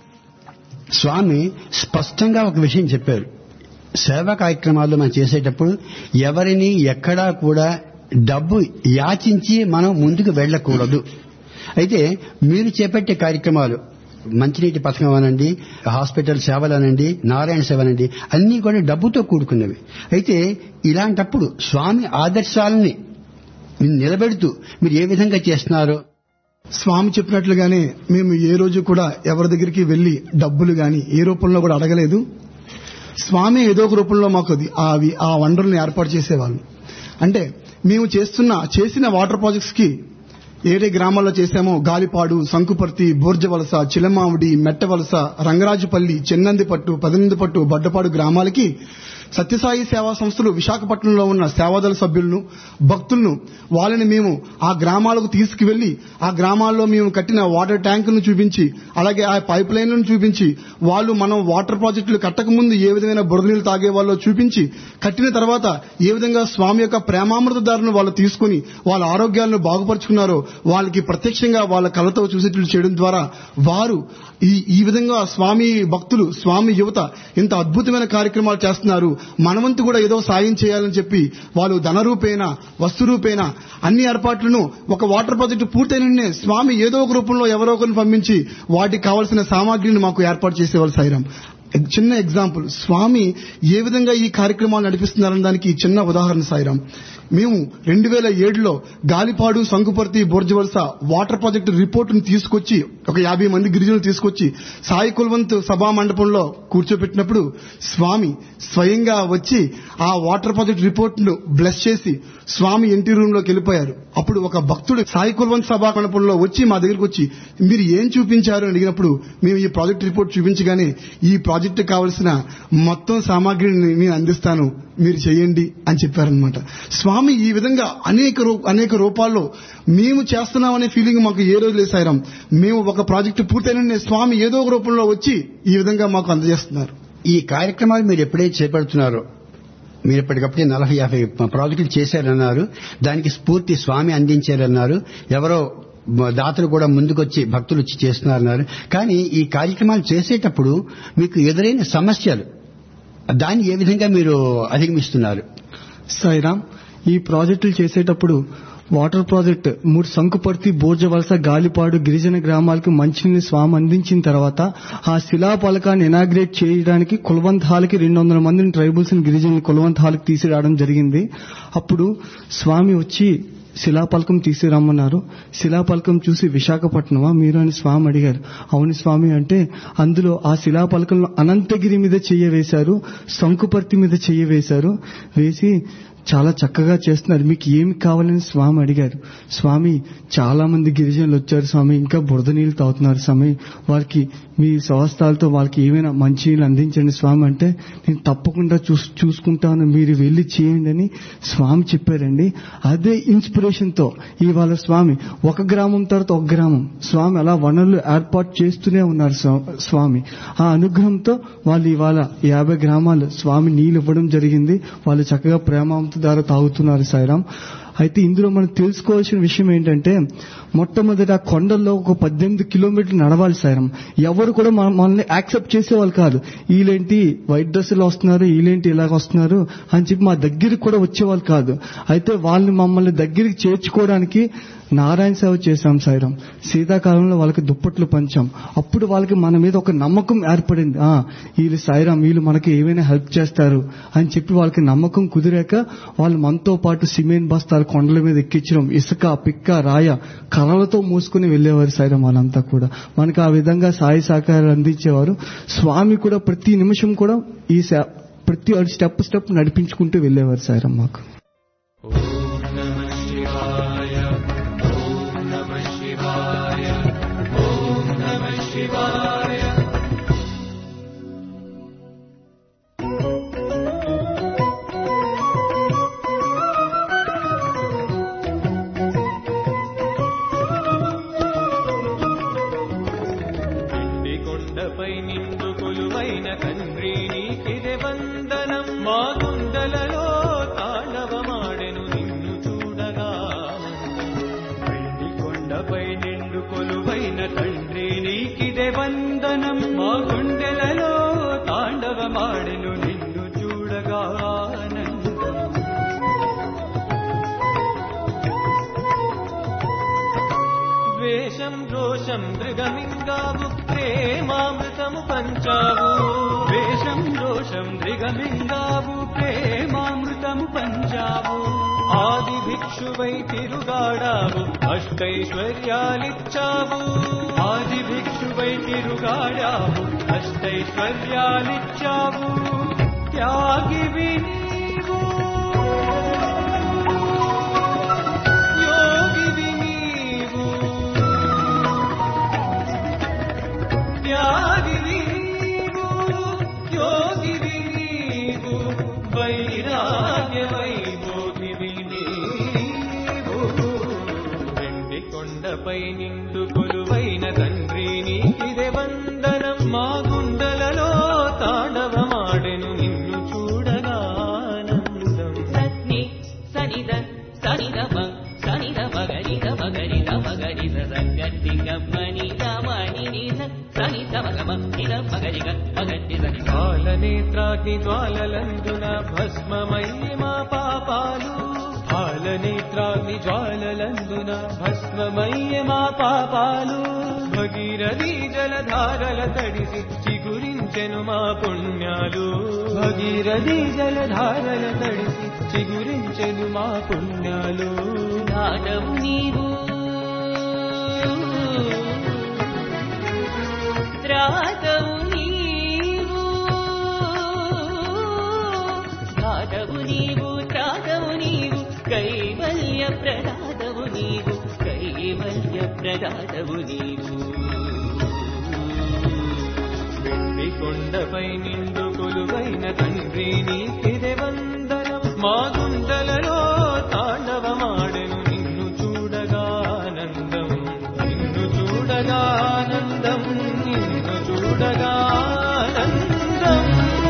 స్వామి స్పష్టంగా ఒక విషయం చెప్పారు. సేవా కార్యక్రమాల్లో మనం చేసేటప్పుడు ఎవరిని ఎక్కడా కూడా డబ్బు యాచించి మనం ముందుకు వెళ్ళకూడదు. అయితే మీరు చేపట్టే కార్యక్రమాలు మంచినీటి పథకం అనండి, హాస్పిటల్ సేవలు అనండి, నారాయణ సేవ అనండి, అన్నీ కూడా డబ్బుతో కూడుకున్నవి. అయితే ఇలాంటప్పుడు స్వామి ఆదర్శాలని నిలబెడుతూ మీరు ఏ విధంగా చేస్తున్నారో. స్వామి చెప్పినట్లుగానే మేము ఏ రోజు కూడా ఎవరి దగ్గరికి వెళ్లి డబ్బులు గాని ఏ రూపంలో కూడా అడగలేదు. స్వామి ఏదో ఒక రూపంలో మాకు అది అవి ఆ వనరులను ఏర్పాటు చేసేవాళ్ళు. అంటే మేము చేస్తున్న చేసిన వాటర్ ప్రాజెక్ట్స్ కి ఏడే గ్రామాల్లో చేశామో గాలిపాడు, సంకుపర్తి, బోర్జవలస, చిలమావిడి, మెట్టవలస, రంగరాజుపల్లి, చెన్నందిపట్టు, పదినందిపట్టు, బడ్డపాడు గ్రామాలకి సత్యసాయి సేవా సంస్థలు విశాఖపట్నంలో ఉన్న సేవాదళ సభ్యులను, భక్తులను వాళ్ళని మేము ఆ గ్రామాలకు తీసుకువెళ్లి ఆ గ్రామాల్లో మేము కట్టిన వాటర్ ట్యాంకులను చూపించి, అలాగే ఆ పైప్ లైన్లను చూపించి, వాళ్ళు మనం వాటర్ ప్రాజెక్టులు కట్టక ముందు ఏ విధమైన బురద నీళ్లు తాగే వాళ్ళో చూపించి, కట్టిన తర్వాత ఏ విధంగా స్వామి యొక్క ప్రేమామృత ధారను వాళ్ళు తీసుకుని వాళ్ళ ఆరోగ్యాలను బాగుపరుచుకున్నారో వాళ్ళకి ప్రత్యక్షంగా వాళ్ళ కళ్ళతో చూసేట్లు చేయడం ద్వారా వారు ఈ ఈ విధంగా స్వామి భక్తులు, స్వామి యువత ఇంత అద్భుతమైన కార్యక్రమాలు చేస్తున్నారు, మనవంతు కూడా ఏదో సాయం చేయాలని చెప్పి వాళ్ళు ధన రూపేణ, వస్తు రూపేణ అన్ని ఏర్పాట్లను ఒక వాటర్ ప్రాజెక్టు పూర్తయిననే స్వామి ఏదో ఒక రూపంలో ఎవరో ఒకరిని పంపించి వాటికి కావాల్సిన సామాగ్రిని మాకు ఏర్పాటు చేసేవాళ్ళు సాయిరాం. చిన్న ఎగ్జాంపుల్, స్వామి ఏ విధంగా ఈ కార్యక్రమాలు నడిపిస్తున్నారన్న దానికి చిన్న ఉదాహరణ సాయిరాం. మేము రెండు వేల ఏడులో గాలిపాడు, సంకుపర్తి, బోర్జవలస వాటర్ ప్రాజెక్టు రిపోర్టును తీసుకొచ్చి ఒక యాభై మంది గిరిజనులు తీసుకొచ్చి సాయి కుల్వంత్ సభా మండపంలో కూర్చోబెట్టినప్పుడు స్వామి స్వయంగా వచ్చి ఆ వాటర్ ప్రాజెక్టు రిపోర్టును బ్లెస్ చేసి స్వామి ఎంటీ రూమ్ లోకి వెళ్ళిపోయారు. అప్పుడు ఒక భక్తుడు సాయి కుల్వంత్ సభా మండపంలో వచ్చి మా దగ్గరికి వచ్చి మీరు ఏం చూపించారు అని అడిగినప్పుడు మేము ఈ ప్రాజెక్ట్ రిపోర్ట్ చూపించగానే ఈ ప్రాజెక్టు కావలసిన మొత్తం సామాగ్రిని నేను అందిస్తాను, మీరు చేయండి అని చెప్పారనమాట. స్వామి ఈ విధంగా అనేక అనేక రూపాల్లో మేము చేస్తున్నామనే ఫీలింగ్ మాకు ఏ రోజు లేదు సాయిరాం. మేము ఒక ప్రాజెక్టు పూర్తయిన స్వామి ఏదో ఒక రూపంలో వచ్చి ఈ విధంగా మాకు అందజేస్తున్నారు. ఈ కార్యక్రమాలు మీరు ఎప్పుడైతే చేపడుతున్నారో, మీరు ఎప్పటికప్పుడే నలభై యాభై ప్రాజెక్టులు చేశారన్నారు, దానికి స్ఫూర్తి స్వామి అందించారన్నారు, ఎవరో దాతలు కూడా ముందుకొచ్చి భక్తులు వచ్చి చేస్తున్నారన్నారు. కానీ ఈ కార్యక్రమాలు చేసేటప్పుడు మీకు ఎదురైన సమస్యలు, దాన్ని ఏ విధంగా మీరు అధిగమిస్తున్నారు? సాయిరామ్, ఈ ప్రాజెక్టులు చేసేటప్పుడు వాటర్ ప్రాజెక్ట్ మూడు సంకుపర్తి, బోర్జవలస, గాలిపాడు గిరిజన గ్రామాలకు మంచినీళ్ళు స్వామి అందించిన తర్వాత ఆ శిలా పలకాన్ని ఇనాగ్రేట్ చేయడానికి కుల్వంత్ హాల్కి రెండు వందల మందిని ట్రైబల్స్ గిరిజనులు కుల్వంత్ హాల్కి తీసుకురావడం జరిగింది. అప్పుడు స్వామి వచ్చి శిలాపలకం తీసుకురమ్మన్నారు. శిలాపలకం చూసి విశాఖపట్నమా మీరు అని స్వామి అడిగారు. అవును స్వామి అంటే అందులో ఆ శిలాపలకంలో అనంతగిరి మీద చెయ్య వేశారు, సంకుపర్తి మీద చెయ్య వేశారు. వేసి చాలా చక్కగా చేస్తున్నారు, మీకు ఏమి కావాలని స్వామి అడిగారు. స్వామి చాలా మంది గిరిజనులు వచ్చారు స్వామి, ఇంకా బురద నీళ్లు తాగుతున్నారు స్వామి, వారికి మీ సంస్థలతో వాళ్ళకి ఏమైనా మంచి నీళ్ళు అందించండి స్వామి అంటే నేను తప్పకుండా చూసుకుంటాను, మీరు వెళ్లి చేయండి అని స్వామి చెప్పారండి. అదే ఇన్స్పిరేషన్ తో ఇవాళ స్వామి ఒక గ్రామం తర్వాత ఒక గ్రామం స్వామి అలా వనరులు ఏర్పాటు చేస్తూనే ఉన్నారు స్వామి. ఆ అనుగ్రహంతో వాళ్ళు ఇవాళ యాభై గ్రామాలు స్వామి నీళ్ళు ఇవ్వడం జరిగింది. వాళ్ళు చక్కగా ప్రేమ ద్వారా తాగుతున్నారు సాయిరాం. అయితే ఇందులో మనం తెలుసుకోవాల్సిన విషయం ఏంటంటే, మొట్టమొదటి ఆ కొండల్లో ఒక పద్దెనిమిది కిలోమీటర్లు నడవాలి సాయిరాం. ఎవరు కూడా మనల్ని యాక్సెప్ట్ చేసేవాళ్ళు కాదు. వీళ్ళేంటి వైట్ డ్రెస్సులు వస్తున్నారు, వీళ్ళేంటి ఇలాగ వస్తున్నారు అని చెప్పి మా దగ్గరికి కూడా వచ్చేవాళ్ళు కాదు. అయితే వాళ్ళని మమ్మల్ని దగ్గరికి చేర్చుకోవడానికి నారాయణ సేవ చేశాం సాయిరాం. శీతాకాలంలో వాళ్ళకి దుప్పట్లు పంచాం. అప్పుడు వాళ్ళకి మన మీద ఒక నమ్మకం ఏర్పడింది. ఆ వీళ్ళు సాయిరాం, వీళ్ళు మనకి ఏమైనా హెల్ప్ చేస్తారు అని చెప్పి వాళ్ళకి నమ్మకం కుదిరాక వాళ్ళు మనతో పాటు సిమెంట్ బస్తాలు కొండల మీద ఎక్కించడం, ఇసుక, పిక్క, రాయ, కర్రలతో మూసుకుని వెళ్లేవారు సాయిరాం. వాళ్ళంతా కూడా మనకు ఆ విధంగా సాయి సహకారాలు అందించేవారు. స్వామి కూడా ప్రతి నిమిషం కూడా ఈ ప్రతి స్టెప్ స్టెప్ నడిపించుకుంటూ వెళ్లేవారు సాయిరాం మాకు. ద్వేషం రోషం దృగమింగావు ప్రేమామృతము పంచావు, ద్వేషం రోషం దృగమింగావు ప్రేమామృతము పంచావు. ఆది భిక్షువై తిరుగాడావు అష్టైశ్వర్యాలిచ్చావు, ఆది భిక్షువై తిరుగాడావు అష్టైశ్వర్యాలిచ్చావు. త్యాగివి నీవు, యోగివి నీవు, త్యాగివి నీవు, యోగివి నీవు, పాలనేత్రాగ్ని జ్వాలలందున భస్మమయ్యే మా పాపాలు పాలనేత్రాగ్ని జ్వాలలందున భస్మమయ్యే మా పాపాలు భగీరథి జలధారల తడిసి చిగురించెను మా పుణ్యాలు భగీరథి జలధారల తడిసి చిగురించెను మా పుణ్యాలు దానవు నీవు త్రాతవు నీవు త్రాతవు నీవు త్రాతవు నీవు కైవల్య ప్రదాతవు నీవు కైవల్య ప్రదాతవు నీవు వెండి కొండపై నిండు కొలువైన తండ్రి నీకిదే వందనం మా గుండెలలో తాండవమాడెను నిన్ను చూడగా ఆనందం నిన్ను చూడగా ఆనందం నిన్ను చూడగా ఆనందం.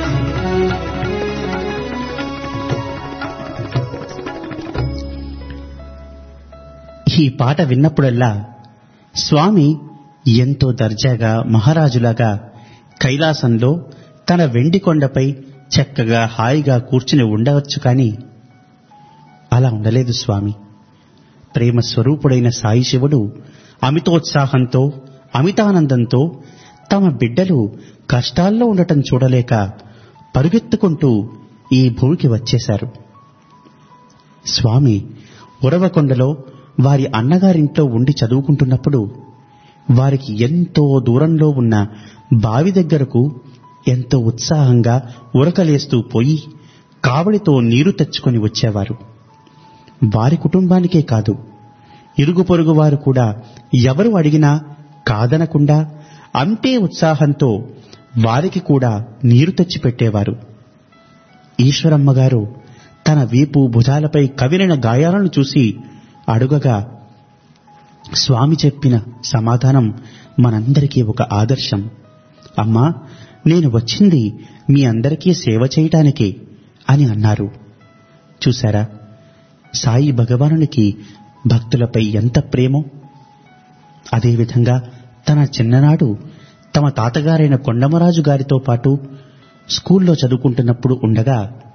ఈ పాట విన్నప్పుడల్లా స్వామి ఎంతో దర్జాగా మహారాజులాగా కైలాసంలో తన వెండి కొండపై చక్కగా హాయిగా కూర్చుని ఉండవచ్చు కానీ అలా ఉండలేదు స్వామి. ప్రేమ స్వరూపుడైన సాయి శివుడు అమితోత్సాహంతో అమితానందంతో తమ బిడ్డలు కష్టాల్లో ఉండటం చూడలేక పరుగెత్తుకుంటూ ఈ భూమికి వచ్చేశారు. స్వామి ఉరవకొండలో వారి అన్నగారింట్లో ఉండి చదువుకుంటున్నప్పుడు వారికి ఎంతో దూరంలో ఉన్న బావి దగ్గరకు ఎంతో ఉత్సాహంగా ఉరకలేస్తూ పోయి కావడితో నీరు తెచ్చుకొని వచ్చేవారు. వారి కుటుంబానికే కాదు, ఇరుగు పొరుగు వారు కూడా ఎవరు అడిగినా కాదనకుండా అంతే ఉత్సాహంతో వారికి కూడా నీరు తెచ్చిపెట్టేవారు. ఈశ్వరమ్మగారు తన వీపు భుజాలపై కవిలిన గాయాలను చూసి అడుగగా స్వామి చెప్పిన సమాధానం మనందరికీ ఒక ఆదర్శం. అమ్మా, నేను వచ్చింది మీ అందరికీ సేవ చేయటానికే అని అన్నారు. చూశారా సాయి భగవానునికి భక్తులపై ఎంత ప్రేమో. అదేవిధంగా తన చిన్ననాడు తమ తాతగారైన కొండమరాజు గారితో పాటు స్కూల్లో చదువుకుంటున్నప్పుడు ఉండగా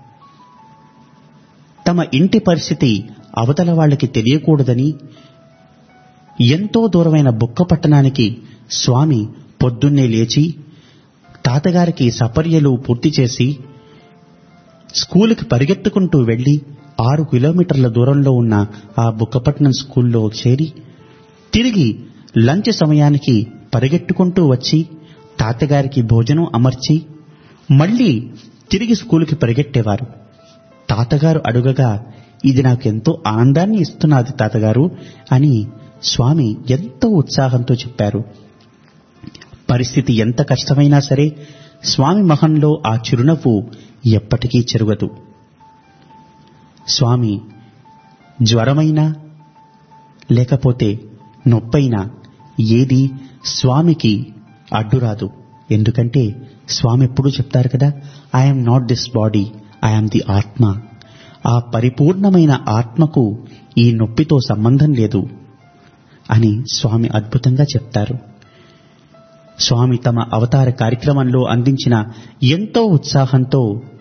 తమ ఇంటి పరిస్థితి అవతల వాళ్ళకి తెలియకూడదని ఎంతో దూరమైన బుక్క పట్టణానికి స్వామి పొద్దున్నే లేచి తాతగారికి సపర్యలు పూర్తి చేసి స్కూలుకి పరిగెత్తుకుంటూ వెళ్లి ఆరు కిలోమీటర్ల దూరంలో ఉన్న ఆ బుక్కపట్నం స్కూల్లో చేరి తిరిగి లంచ్ సమయానికి పరిగెట్టుకుంటూ వచ్చి తాతగారికి భోజనం అమర్చి మళ్లీ తిరిగి స్కూలుకి పరిగెట్టేవారు. తాతగారు అడుగగా ఇది నాకెంతో ఆనందాన్ని ఇస్తున్నది తాతగారు అని స్వామి ఎంతో ఉత్సాహంతో చెప్పారు. పరిస్థితి ఎంత కష్టమైనా సరే స్వామి మొహంలో ఆ చిరునవ్వు ఎప్పటికీ చెరుగదు. స్వామి జ్వరమైనా లేకపోతే నొప్పైనా ఏది స్వామికి అడ్డురాదు. ఎందుకంటే స్వామి ఎప్పుడూ చెప్తారు కదా, I'm not this body, I'm the atma. ఆ పరిపూర్ణమైన ఆత్మకు ఈ నొప్పితో సంబంధం లేదు అని స్వామి అద్భుతంగా చెప్తారు. స్వామి తమ అవతార కార్యక్రమంలో అందించిన ఎంతో ఉత్సాహంతో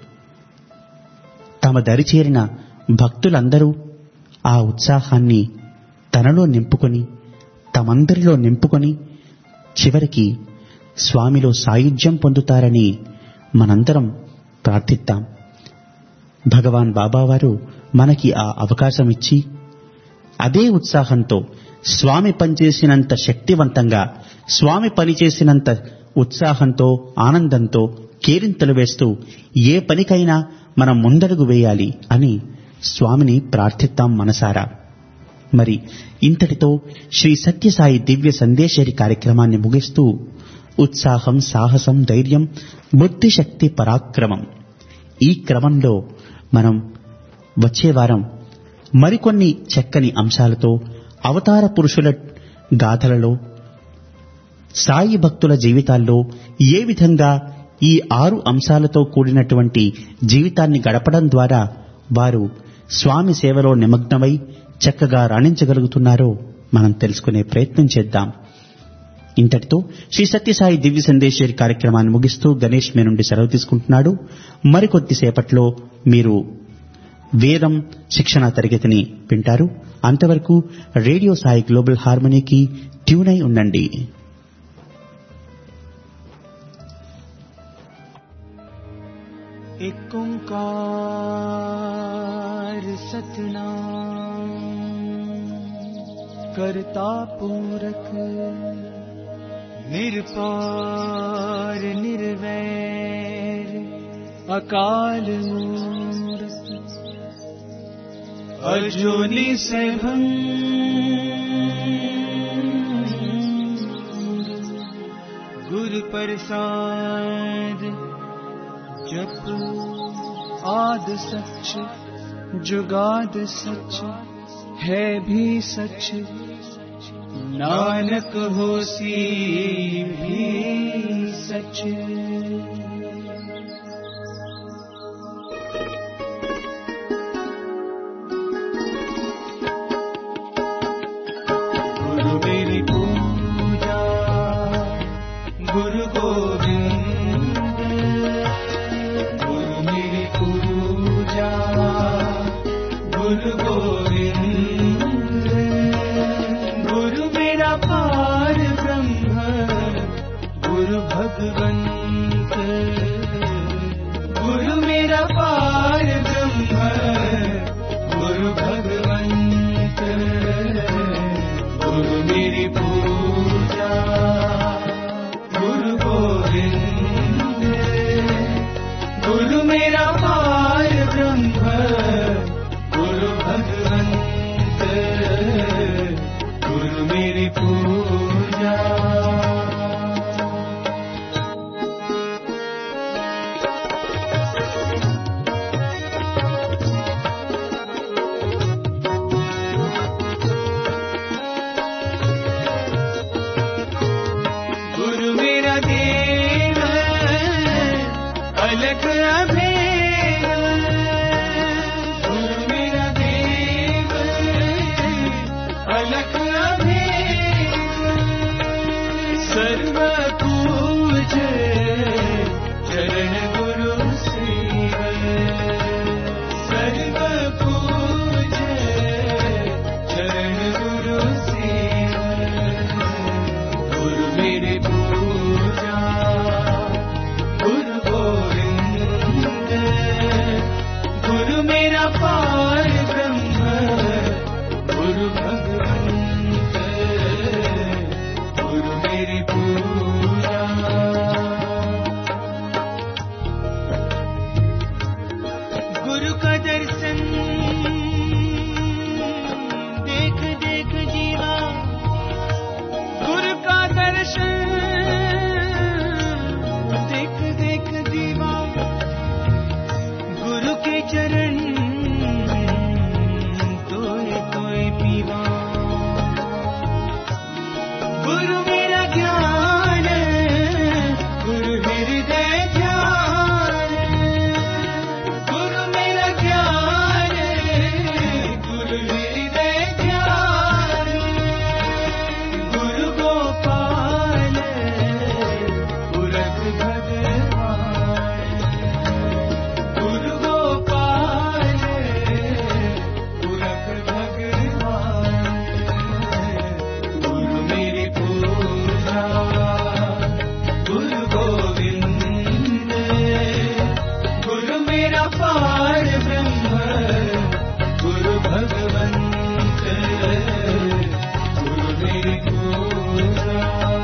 తమ దరిచేరిన భక్తులందరూ ఆ ఉత్సాహాన్ని తనలో నింపుకొని తమందరిలో నింపుకొని చివరికి స్వామిలో సాయుధ్యం పొందుతారని మనందరం ప్రార్థిద్దాం. భగవాన్ బాబావారు మనకి ఆ అవకాశం ఇచ్చి అదే ఉత్సాహంతో స్వామి పనిచేసినంత శక్తివంతంగా స్వామి పనిచేసినంత ఉత్సాహంతో ఆనందంతో కేరింతలు వేస్తూ ఏ పనికైనా మనం ముందడుగు వేయాలి అని స్వామిని ప్రార్థిద్దాం మనసారా. మరి ఇంతటితో శ్రీ సత్యసాయి దివ్య సందేశరి కార్యక్రమాన్ని ముగిస్తూ ఉత్సాహం, సాహసం, ధైర్యం, బుద్ధిశక్తి, పరాక్రమం ఈ క్రమంలో మనం వచ్చే వారం మరికొన్ని చక్కని అంశాలతో అవతార పురుషుల గాథలలో సాయి భక్తుల జీవితాల్లో ఏ విధంగా ఈ ఆరు అంశాలతో కూడినటువంటి జీవితాన్ని గడపడం ద్వారా వారు స్వామి సేవలో నిమగ్నమై చక్కగా రాణించగలుగుతున్నారో మనం తెలుసుకునే ప్రయత్నం చేద్దాం. ఇంతటితో శ్రీ సత్యసాయి దివ్య సందేశ్వరి కార్యక్రమాన్ని ముగిస్తూ గణేష్ మీ నుండి సెలవు తీసుకుంటున్నాడు. మరికొద్దిసేపట్లో మీరు వేదం శిక్షణ తరగతిని వింటారు. అంతవరకు రేడియో సాయి గ్లోబల్ హార్మనీకి ట్యూన్ అయి ఉండండి. एक ओंकार सतनाम करता पूरक निरपार निर्वैर अकाल मूरत अजूनी सैभं गुरु प्रसाद जप आद सच जुगाद सच है भी सच नानक होसी भी सच। गुरु मेरी पूजा गुरु गोविंद, गुरु मेरी पूजा गुरु गोविंद, गुरु मेरा पार ब्रह्म गुरु भगवंत, गुरु मेरा पार ब्रह्म गुरु भगवंत, गुरु मेरी पूजा गुरु गोविंद, गुरु मेरा पार ब्रह्म गुरु भगवंत, गुरु मेरी पूजा। गुरु मेरा देव अलग अभेद, गुरु मेरा देव अलग अभेद, सर्व पूज चरण गुरु सेव, सर्व पूज चरण गुरु सेव, गुरु मेरी पूजा गुरु गोविंद, गुरु मेरा पार ब्रह्म गुरु भगवंत, गुरु मेरी पूजा। गुरु का दर्शन देख देख जीवा, गुरु का दर्शन देख देख दीवा, गुरु के चरण तोए तोए पीवा, गुरु मेरा ज्ञान गुरु हृदय ध्यान, गुरु मेरा ज्ञान गुरु हृदय ध्यान, गुरु गोपाल पुरख भगवान, गुरु गोपाल पुरख भगवान, गुरु मेरी पूजा गुरु गोविंद, गुरु मेरा पार ब्रह्म गुरु भगवंत, गुरु मेरी पूजा।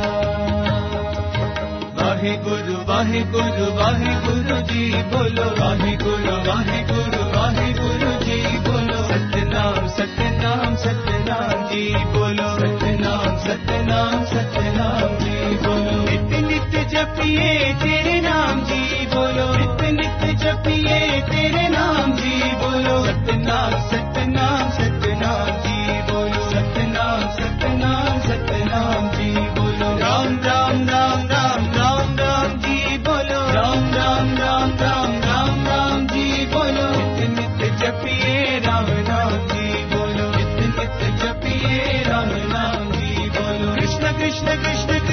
वाहे गुरु वाहे गुरु वाहे गुरु जी बोलो, वाहे गुरु वाहे गुरु वाहे गुरु जी बोलो, सतनाम सतनाम सतनाम जी बोलो, सतनाम सतनाम सतनाम जी बोलो, नित्य नित्य जपिए तेरे नाम जी बोलो, नित्य नित्य जपिए तेरे नाम जी बोलो, सतनाम सतनाम सतनाम जी बोलो, सतनाम सतनाम सतनाम जी बोलो, राम राम राम राम राम राम जी बोलो, राम राम राम राम राम राम जी बोलो, नित्य नित्य जपिए राम नाम जी बोलो, नित्य नित्य जपिए राम नाम जी बोलो, कृष्ण कृष्ण कृष्ण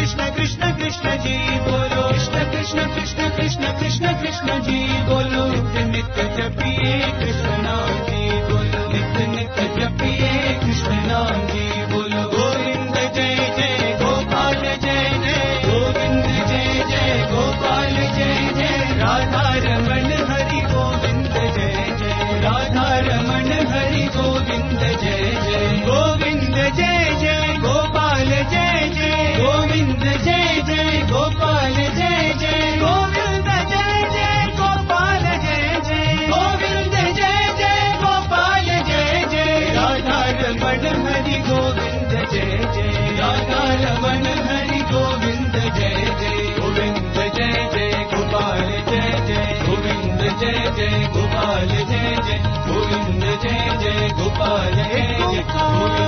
ముగిల